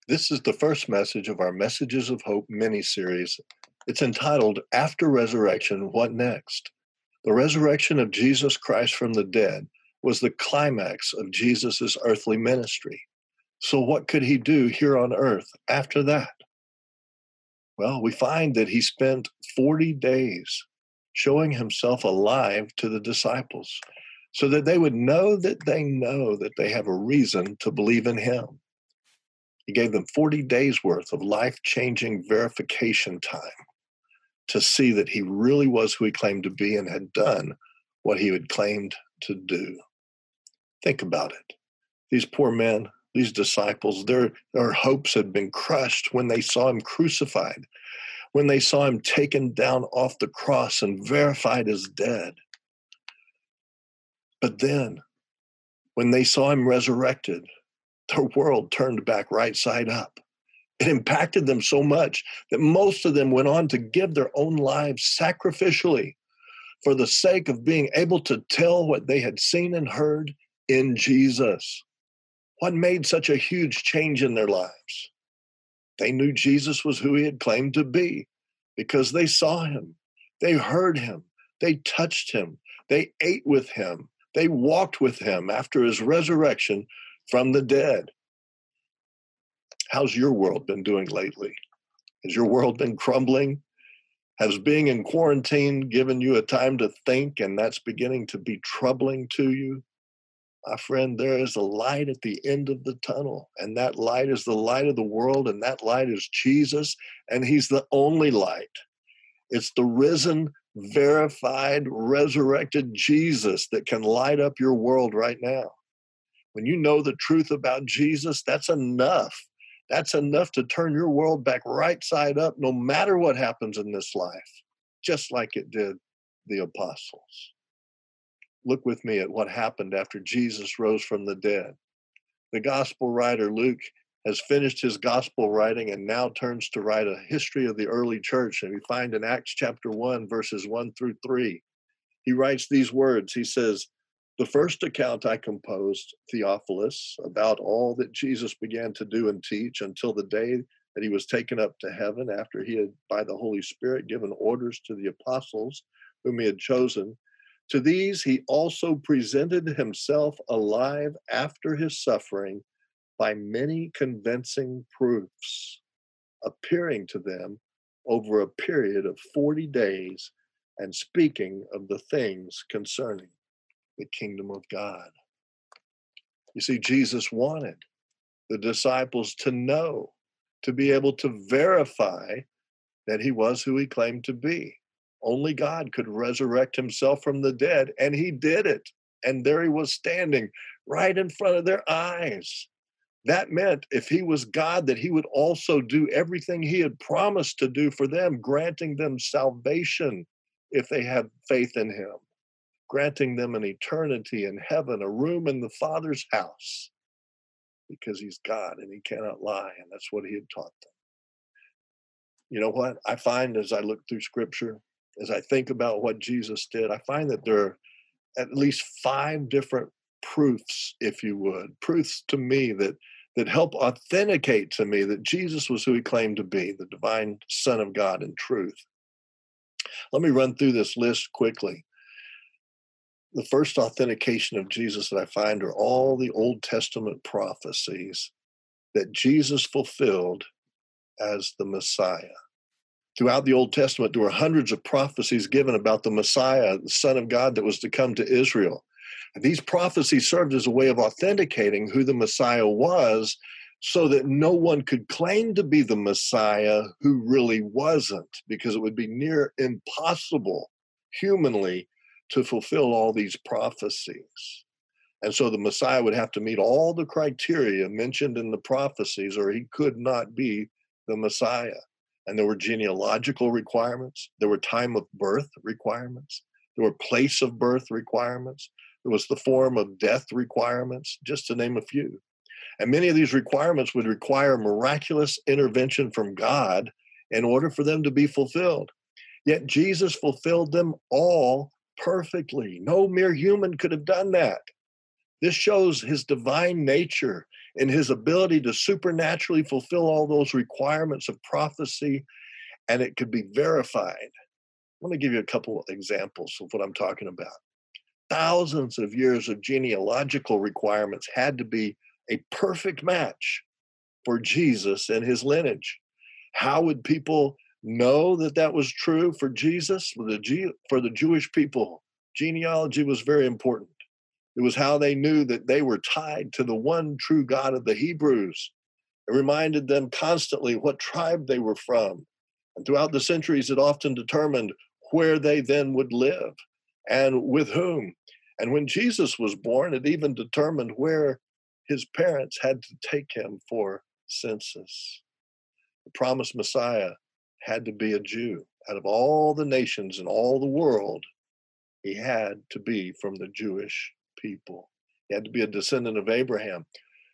This is the first message of our Messages of Hope mini-series. It's entitled, After Resurrection, What Next? The resurrection of Jesus Christ from the dead was the climax of Jesus' earthly ministry. So what could he do here on earth after that? Well, we find that he spent 40 days showing himself alive to the disciples so that they would know that they have a reason to believe in him. He gave them 40 days worth of life-changing verification time to see that he really was who he claimed to be and had done what he had claimed to do. Think about it. These poor men, these disciples, their hopes had been crushed when they saw him crucified, when they saw him taken down off the cross and verified as dead. But then, when they saw him resurrected, their world turned back right side up. It impacted them so much that most of them went on to give their own lives sacrificially for the sake of being able to tell what they had seen and heard in Jesus. What made such a huge change in their lives? They knew Jesus was who he had claimed to be because they saw him, they heard him, they touched him, they ate with him, they walked with him after his resurrection from the dead. How's your world been doing lately? Has your world been crumbling? Has being in quarantine given you a time to think and that's beginning to be troubling to you? My friend, there is a light at the end of the tunnel, and that light is the light of the world, and that light is Jesus, and he's the only light. It's the risen, verified, resurrected Jesus that can light up your world right now. When you know the truth about Jesus, that's enough. That's enough to turn your world back right side up, no matter what happens in this life, just like it did the apostles. Look with me at what happened after Jesus rose from the dead. The gospel writer Luke has finished his gospel writing and now turns to write a history of the early church. And we find in Acts chapter 1, verses 1 through 3, he writes these words. He says, "The first account I composed, Theophilus, about all that Jesus began to do and teach until the day that he was taken up to heaven after he had, by the Holy Spirit, given orders to the apostles whom he had chosen. To these he also presented himself alive after his suffering by many convincing proofs, appearing to them over a period of 40 days and speaking of the things concerning the kingdom of God." You see, Jesus wanted the disciples to know, to be able to verify that he was who he claimed to be. Only God could resurrect himself from the dead, and he did it. And there he was standing right in front of their eyes. That meant if he was God, that he would also do everything he had promised to do for them, granting them salvation if they have faith in him, granting them an eternity in heaven, a room in the Father's house, because he's God and he cannot lie, and that's what he had taught them. You know what? I find as I look through Scripture, as I think about what Jesus did, I find that there are at least 5 different proofs, if you would, proofs to me that help authenticate to me that Jesus was who he claimed to be, the divine Son of God in truth. Let me run through this list quickly. The first authentication of Jesus that I find are all the Old Testament prophecies that Jesus fulfilled as the Messiah. Throughout the Old Testament, there were hundreds of prophecies given about the Messiah, the Son of God that was to come to Israel. And these prophecies served as a way of authenticating who the Messiah was so that no one could claim to be the Messiah who really wasn't, because it would be near impossible humanly to fulfill all these prophecies. And so the Messiah would have to meet all the criteria mentioned in the prophecies, or he could not be the Messiah. And there were genealogical requirements. There were time of birth requirements. There were place of birth requirements. There was the form of death requirements, just to name a few. And many of these requirements would require miraculous intervention from God in order for them to be fulfilled. Yet Jesus fulfilled them all perfectly. No mere human could have done that. This shows his divine nature and his ability to supernaturally fulfill all those requirements of prophecy, and it could be verified. Let me give you a couple examples of what I'm talking about. Thousands of years of genealogical requirements had to be a perfect match for Jesus and his lineage. How would people know that that was true for Jesus? For the Jewish people, genealogy was very important. It was how they knew that they were tied to the one true God of the Hebrews. It reminded them constantly what tribe they were from. And throughout the centuries, it often determined where they then would live and with whom. And when Jesus was born, it even determined where his parents had to take him for census. The promised Messiah had to be a Jew. Out of all the nations in all the world, he had to be from the Jewish people. He had to be a descendant of Abraham.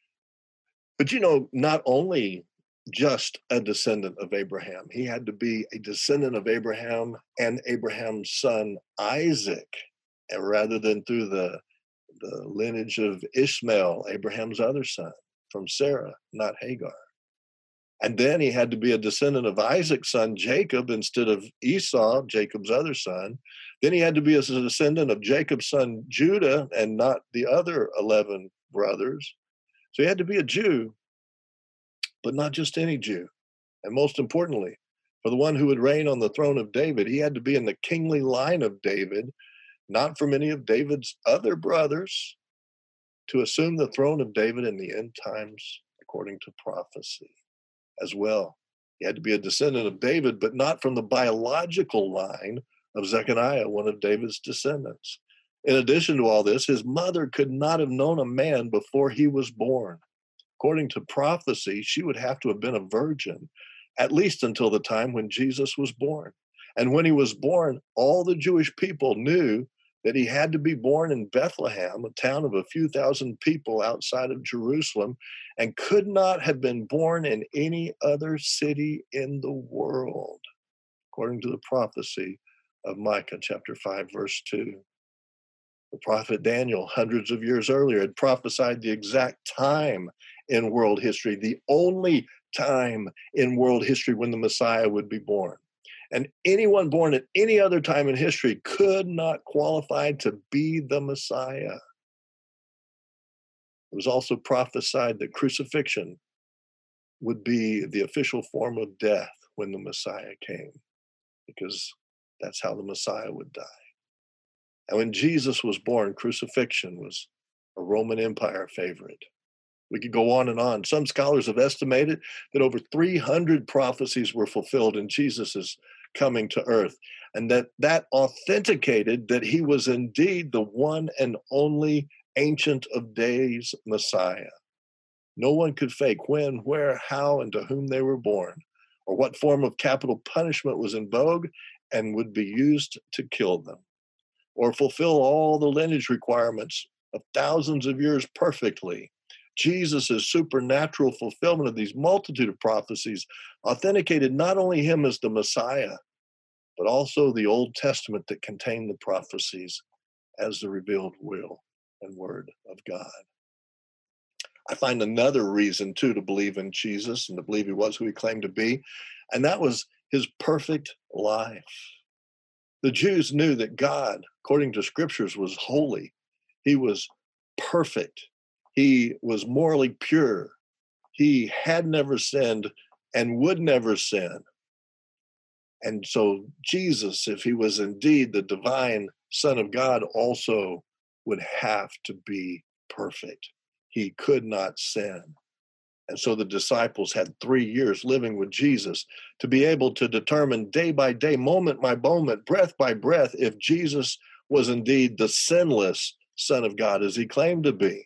But not only just a descendant of Abraham, he had to be a descendant of Abraham and Abraham's son Isaac, and rather than through the lineage of Ishmael, Abraham's other son, from Sarah, not Hagar. And then he had to be a descendant of Isaac's son, Jacob, instead of Esau, Jacob's other son. Then he had to be a descendant of Jacob's son, Judah, and not the other 11 brothers. So he had to be a Jew, but not just any Jew. And most importantly, for the one who would reign on the throne of David, he had to be in the kingly line of David, not from any of David's other brothers, to assume the throne of David in the end times according to prophecy as well. He had to be a descendant of David, but not from the biological line of Zechariah, one of David's descendants. In addition to all this, his mother could not have known a man before he was born. According to prophecy, she would have to have been a virgin, at least until the time when Jesus was born. And when he was born, all the Jewish people knew that he had to be born in Bethlehem, a town of a few thousand people outside of Jerusalem, and could not have been born in any other city in the world, according to the prophecy of Micah chapter 5, verse 2. The prophet Daniel, hundreds of years earlier, had prophesied the exact time in world history, the only time in world history when the Messiah would be born. And anyone born at any other time in history could not qualify to be the Messiah. It was also prophesied that crucifixion would be the official form of death when the Messiah came, because that's how the Messiah would die. And when Jesus was born, crucifixion was a Roman Empire favorite. We could go on and on. Some scholars have estimated that over 300 prophecies were fulfilled in Jesus's coming to earth, and that authenticated that he was indeed the one and only Ancient of Days Messiah. No one could fake when, where, how, and to whom they were born, or what form of capital punishment was in vogue and would be used to kill them, or fulfill all the lineage requirements of thousands of years perfectly. Jesus' supernatural fulfillment of these multitude of prophecies authenticated not only him as the Messiah, but also the Old Testament that contained the prophecies as the revealed will and word of God. I find another reason, too, to believe in Jesus and to believe he was who he claimed to be, and that was his perfect life. The Jews knew that God, according to scriptures, was holy. He was perfect. He was morally pure. He had never sinned and would never sin. And so Jesus, if he was indeed the divine Son of God, also would have to be perfect. He could not sin. And so the disciples had 3 years living with Jesus to be able to determine day by day, moment by moment, breath by breath, if Jesus was indeed the sinless Son of God as he claimed to be.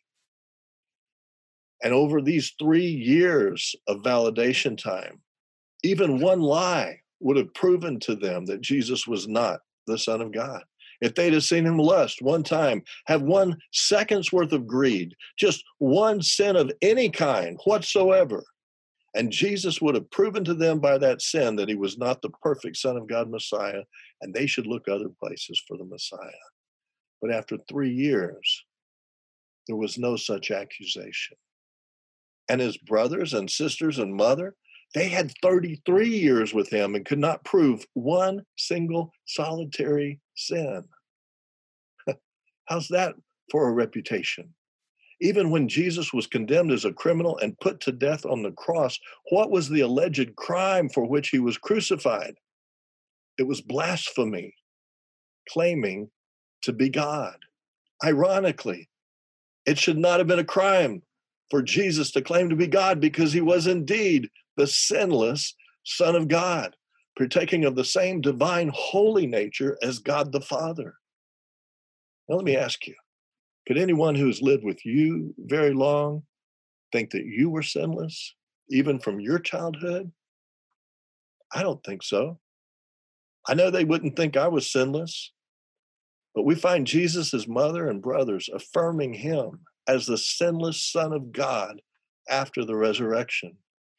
And over these 3 years of validation time, even one lie would have proven to them that Jesus was not the Son of God. If they'd have seen him lust one time, have 1 second's worth of greed, just one sin of any kind whatsoever, and Jesus would have proven to them by that sin that he was not the perfect Son of God Messiah, and they should look other places for the Messiah. But after 3 years, There was no such accusation. And his brothers and sisters and mother, they had 33 years with him and could not prove one single solitary sin. How's that for a reputation? Even when Jesus was condemned as a criminal and put to death on the cross, what was the alleged crime for which he was crucified? It was blasphemy, claiming to be God. Ironically, it should not have been a crime for Jesus to claim to be God because he was indeed the sinless Son of God, partaking of the same divine holy nature as God the Father. Now, let me ask you, could anyone who's lived with you very long think that you were sinless, even from your childhood? I don't think so. I know they wouldn't think I was sinless, but we find Jesus' mother and brothers affirming him as the sinless Son of God after the resurrection.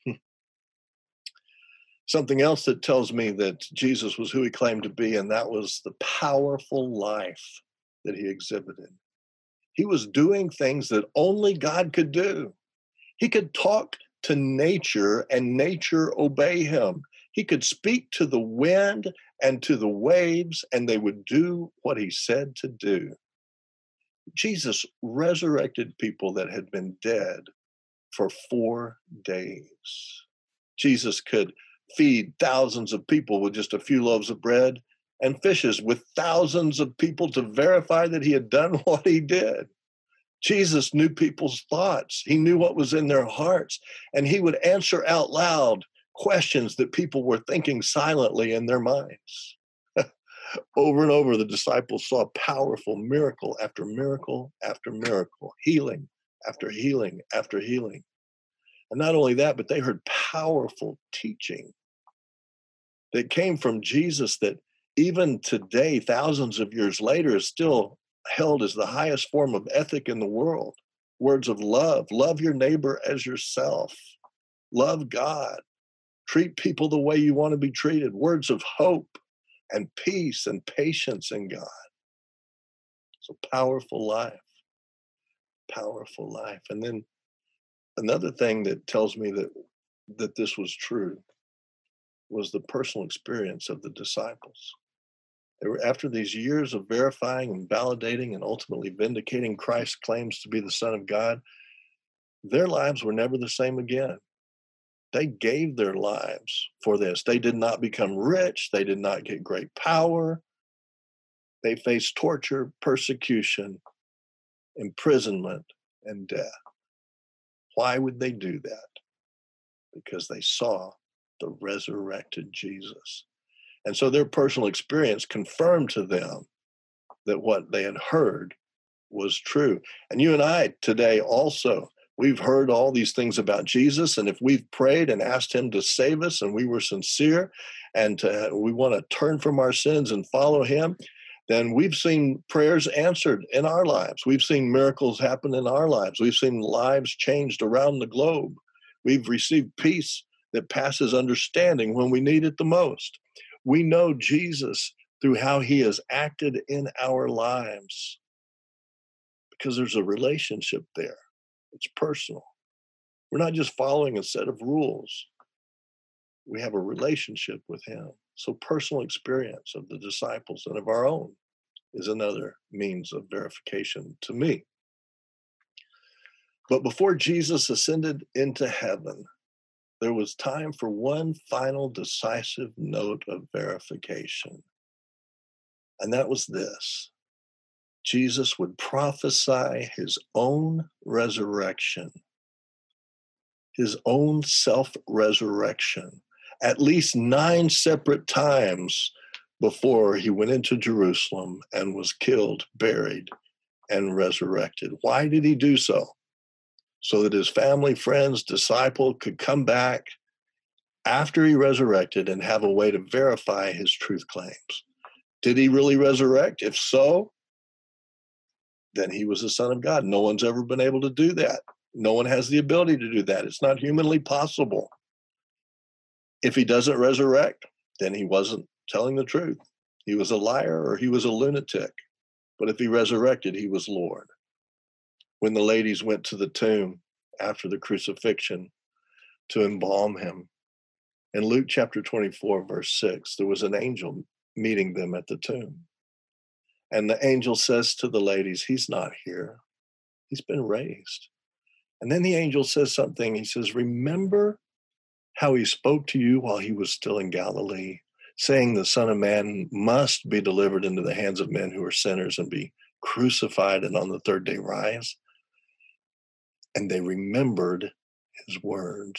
Something else that tells me that Jesus was who he claimed to be, and that was the powerful life that he exhibited. He was doing things that only God could do. He could talk to nature and nature obey him. He could speak to the wind and to the waves, and they would do what he said to do. Jesus resurrected people that had been dead for 4 days. Jesus could feed thousands of people with just a few loaves of bread and fishes with thousands of people to verify that he had done what he did. Jesus knew people's thoughts. He knew what was in their hearts, and he would answer out loud questions that people were thinking silently in their minds. Over and over, the disciples saw powerful miracle after miracle after miracle, healing after healing after healing. And not only that, but they heard powerful teaching that came from Jesus that even today, thousands of years later, is still held as the highest form of ethic in the world. Words of love. Love your neighbor as yourself. Love God. Treat people the way you want to be treated. Words of hope and peace and patience in God. It's a powerful life. Powerful life. And then another thing that tells me that this was true was the personal experience of the disciples. They were, after these years of verifying and validating and ultimately vindicating Christ's claims to be the Son of God, their lives were never the same again. They gave their lives for this. They did not become rich. They did not get great power. They faced torture, persecution, imprisonment, and death. Why would they do that? Because they saw the resurrected Jesus. And so their personal experience confirmed to them that what they had heard was true. And you and I today also, we've heard all these things about Jesus. And if we've prayed and asked him to save us and we were sincere and we want to turn from our sins and follow him, then we've seen prayers answered in our lives. We've seen miracles happen in our lives. We've seen lives changed around the globe. We've received peace that passes understanding when we need it the most. We know Jesus through how he has acted in our lives because there's a relationship there. It's personal. We're not just following a set of rules. We have a relationship with him. So personal experience of the disciples and of our own is another means of verification to me. But before Jesus ascended into heaven, there was time for one final decisive note of verification. And that was this: Jesus would prophesy his own resurrection, his own self-resurrection, at least 9 separate times before he went into Jerusalem and was killed, buried, and resurrected. Why did he do so? So that his family, friends, disciple could come back after he resurrected and have a way to verify his truth claims. Did he really resurrect? If so, then he was the Son of God. No one's ever been able to do that. No one has the ability to do that. It's not humanly possible. If he doesn't resurrect, then he wasn't telling the truth. He was a liar or he was a lunatic. But if he resurrected, he was Lord. when the ladies went to the tomb after the crucifixion to embalm him. In Luke chapter 24, verse 6, there was an angel meeting them at the tomb. And the angel says to the ladies, he's not here. He's been raised. And then the angel says something. He says, remember how he spoke to you while he was still in Galilee, saying the Son of Man must be delivered into the hands of men who are sinners and be crucified and on the third day rise. And they remembered his words.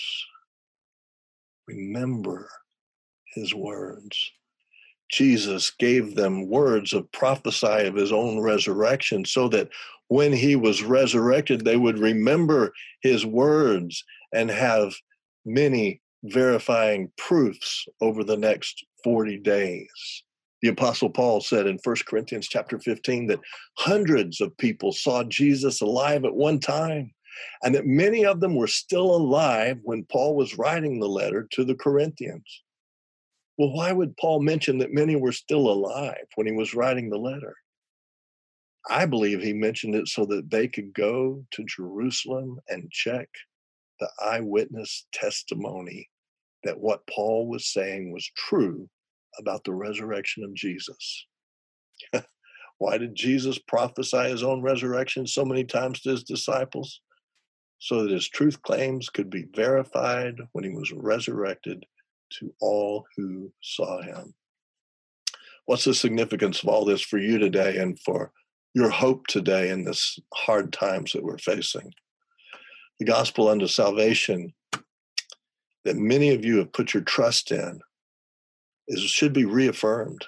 Remember his words. Jesus gave them words of prophecy of his own resurrection so that when he was resurrected, they would remember his words and have many verifying proofs over the next 40 days. The Apostle Paul said in 1 Corinthians chapter 15 that hundreds of people saw Jesus alive at one time, and that many of them were still alive when Paul was writing the letter to the Corinthians. Well, why would Paul mention that many were still alive when he was writing the letter? I believe he mentioned it so that they could go to Jerusalem and check the eyewitness testimony that what Paul was saying was true about the resurrection of Jesus. Why did Jesus prophesy his own resurrection so many times to his disciples? So that his truth claims could be verified when he was resurrected to all who saw him. What's the significance of all this for you today and for your hope today in this hard times that we're facing? The gospel unto salvation that many of you have put your trust in should be reaffirmed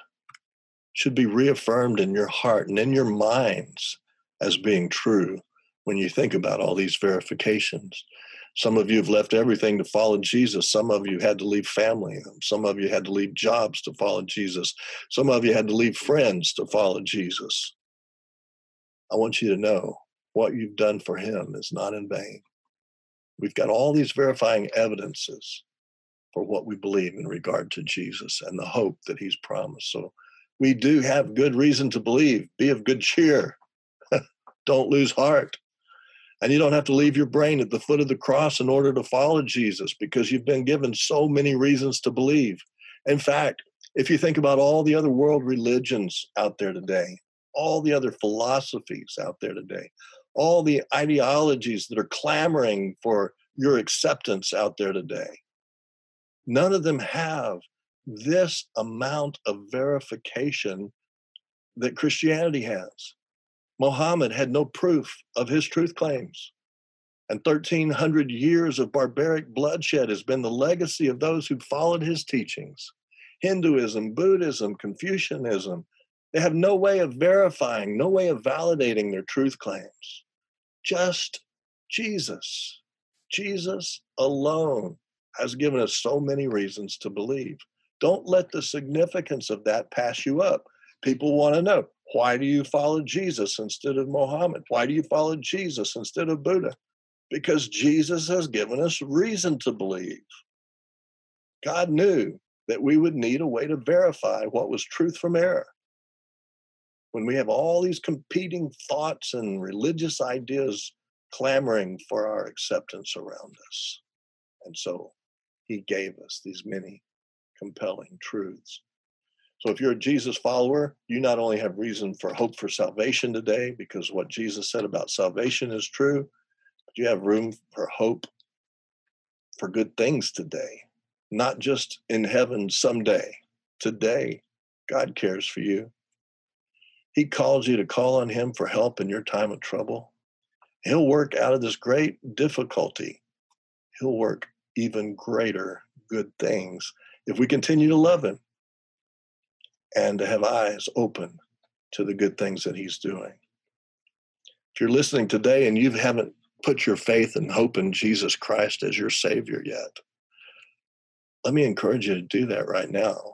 in your heart and in your minds as being true when you think about all these verifications. Some of you have left everything to follow Jesus. Some of you had to leave family. Some of you had to leave jobs to follow Jesus. Some of you had to leave friends to follow Jesus. I want you to know what you've done for him is not in vain. We've got all these verifying evidences for what we believe in regard to Jesus and the hope that he's promised. So we do have good reason to believe. Be of good cheer. Don't lose heart. And you don't have to leave your brain at the foot of the cross in order to follow Jesus because you've been given so many reasons to believe. In fact, if you think about all the other world religions out there today, all the other philosophies out there today, all the ideologies that are clamoring for your acceptance out there today, none of them have this amount of verification that Christianity has. Muhammad had no proof of his truth claims. And 1,300 years of barbaric bloodshed has been the legacy of those who followed his teachings. Hinduism, Buddhism, Confucianism, they have no way of verifying, no way of validating their truth claims. Just Jesus. Jesus alone has given us so many reasons to believe. Don't let the significance of that pass you up. People want to know, why do you follow Jesus instead of Muhammad? Why do you follow Jesus instead of Buddha? Because Jesus has given us reason to believe. God knew that we would need a way to verify what was truth from error. When we have all these competing thoughts and religious ideas clamoring for our acceptance around us. And so he gave us these many compelling truths. So if you're a Jesus follower, you not only have reason for hope for salvation today, because what Jesus said about salvation is true, but you have room for hope for good things today, not just in heaven someday. Today, God cares for you. He calls you to call on him for help in your time of trouble. He'll work out of this great difficulty. He'll work even greater good things if we continue to love him and to have eyes open to the good things that he's doing. If you're listening today and you haven't put your faith and hope in Jesus Christ as your Savior yet, let me encourage you to do that right now.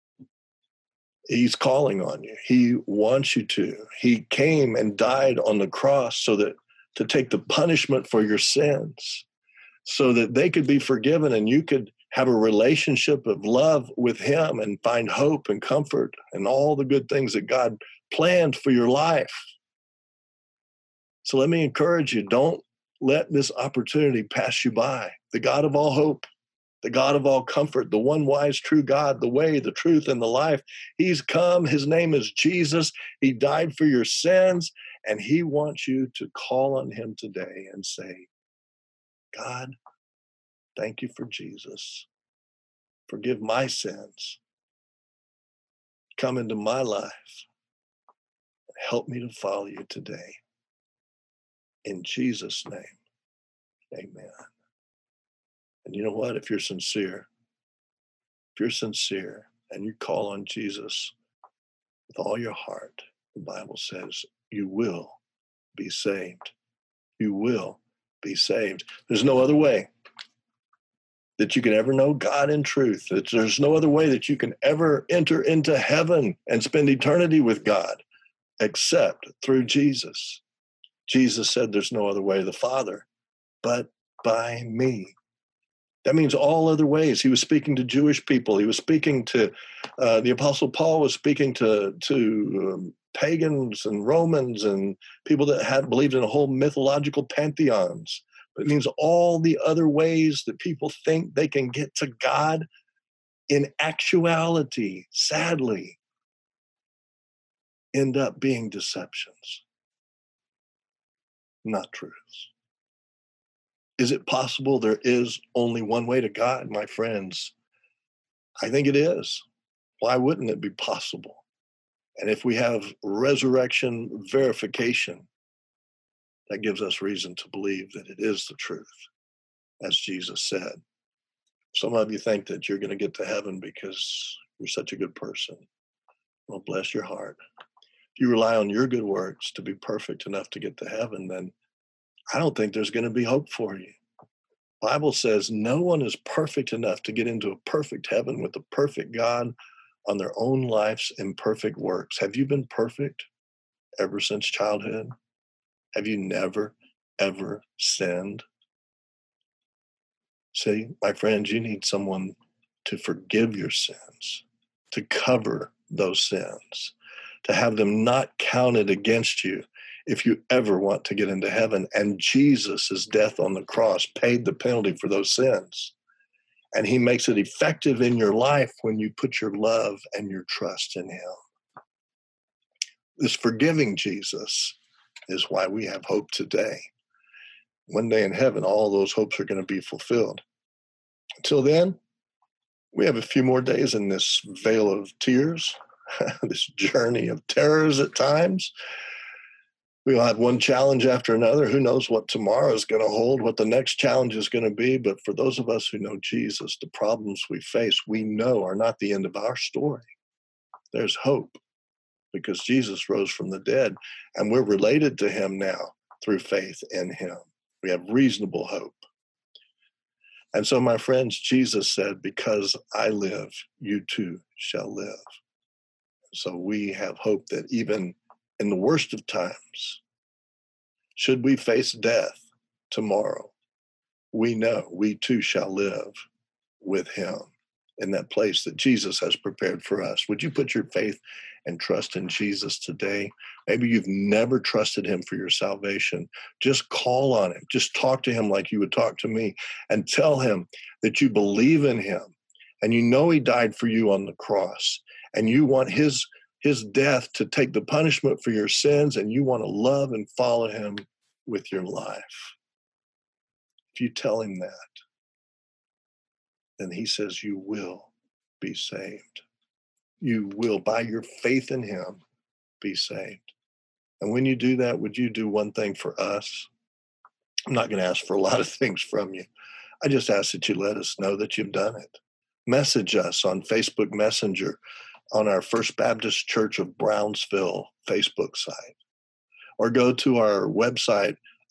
He's calling on you. He wants you to. He came and died on the cross so that to take the punishment for your sins, so that they could be forgiven and you could have a relationship of love with him and find hope and comfort and all the good things that God planned for your life. So let me encourage you, don't let this opportunity pass you by. The God of all hope, the God of all comfort, the one wise, true God, the way, the truth, and the life. He's come. His name is Jesus. He died for your sins, and he wants you to call on him today and say, God, thank you for Jesus. Forgive my sins. Come into my life. Help me to follow you today. In Jesus' name, amen. And you know what? If you're sincere and you call on Jesus with all your heart, the Bible says you will be saved. You will be saved. There's no other way that you can ever know God in truth. There's no other way that you can ever enter into heaven and spend eternity with God except through Jesus. Jesus said there's no other way to the Father but by me. That means all other ways. He was speaking to Jewish people. He was speaking to, the Apostle Paul was speaking to pagans and Romans and people that had believed in a whole mythological pantheons. But it means all the other ways that people think they can get to God, in actuality, sadly, end up being deceptions, not truths. Is it possible there is only one way to God, my friends? I think it is. Why wouldn't it be possible? And if we have resurrection verification, that gives us reason to believe that it is the truth, as Jesus said. Some of you think that you're going to get to heaven because you're such a good person. Well, bless your heart. If you rely on your good works to be perfect enough to get to heaven, then I don't think there's going to be hope for you. Bible says no one is perfect enough to get into a perfect heaven with a perfect God on their own life's imperfect works. Have you been perfect ever since childhood? Have you never, ever sinned? See, my friends, you need someone to forgive your sins, to cover those sins, to have them not counted against you if you ever want to get into heaven. And Jesus' death on the cross paid the penalty for those sins. And he makes it effective in your life when you put your love and your trust in him. This forgiving Jesus is why we have hope today. One day in heaven, all those hopes are going to be fulfilled. Until then, we have a few more days in this vale of tears, this journey of terrors at times. We'll have one challenge after another. Who knows what tomorrow is going to hold, what the next challenge is going to be. But for those of us who know Jesus, the problems we face, we know are not the end of our story. There's hope because Jesus rose from the dead, and we're related to him now through faith in him. We have reasonable hope. And so, my friends, Jesus said, because I live, you too shall live. So we have hope that even in the worst of times, should we face death tomorrow, we know we too shall live with him in that place that Jesus has prepared for us. Would you put your faith and trust in Jesus today? Maybe you've never trusted him for your salvation. Just call on him. Just talk to him like you would talk to me and tell him that you believe in him and you know he died for you on the cross and you want his death to take the punishment for your sins, and you want to love and follow him with your life. If you tell him that, then he says you will be saved. You will, by your faith in him, be saved. And when you do that, would you do one thing for us? I'm not going to ask for a lot of things from you. I just ask that you let us know that you've done it. Message us on Facebook Messenger on our First Baptist Church of Brownsville Facebook site, or go to our website,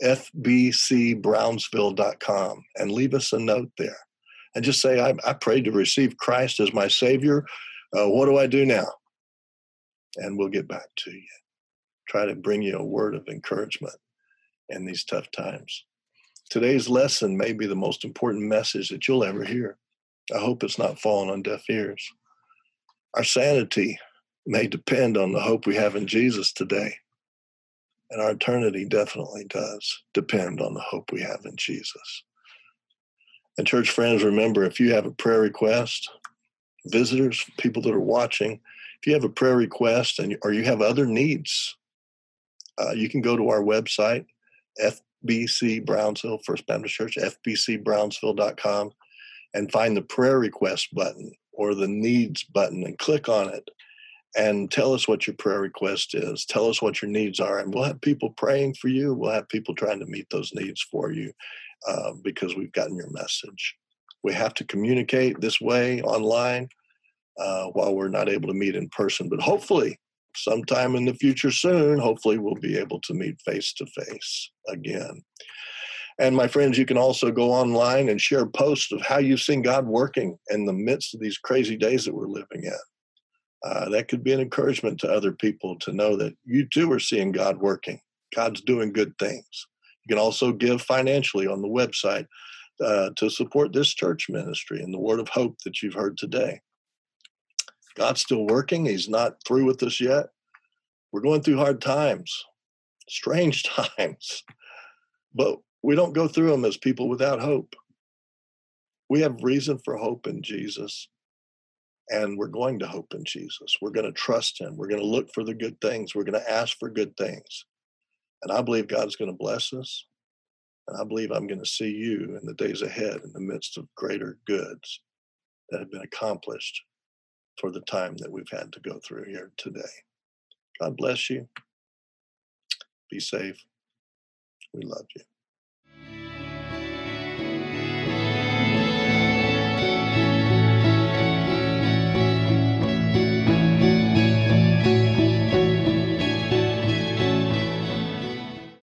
fbcbrownsville.com, and leave us a note there. And just say, I prayed to receive Christ as my Savior. What do I do now? And we'll get back to you. Try to bring you a word of encouragement in these tough times. Today's lesson may be the most important message that you'll ever hear. I hope it's not falling on deaf ears. Our sanity may depend on the hope we have in Jesus today. And our eternity definitely does depend on the hope we have in Jesus. And church friends, remember, if you have a prayer request, visitors, people that are watching, if you have a prayer request or you have other needs, you can go to our website, FBC Brownsville, First Baptist Church, fbcbrownsville.com, and find the prayer request button or the needs button and click on it and tell us what your prayer request is. Tell us what your needs are, and we'll have people praying for you. We'll have people trying to meet those needs for you because we've gotten your message. We have to communicate this way online while we're not able to meet in person, but hopefully sometime in the future soon, hopefully we'll be able to meet face to face again. And my friends, you can also go online and share posts of how you've seen God working in the midst of these crazy days that we're living in. That could be an encouragement to other people to know that you too are seeing God working. God's doing good things. You can also give financially on the website to support this church ministry and the word of hope that you've heard today. God's still working. He's not through with us yet. We're going through hard times, strange times, but we don't go through them as people without hope. We have reason for hope in Jesus. And we're going to hope in Jesus. We're going to trust him. We're going to look for the good things. We're going to ask for good things. And I believe God's going to bless us. And I believe I'm going to see you in the days ahead in the midst of greater goods that have been accomplished for the time that we've had to go through here today. God bless you. Be safe. We love you.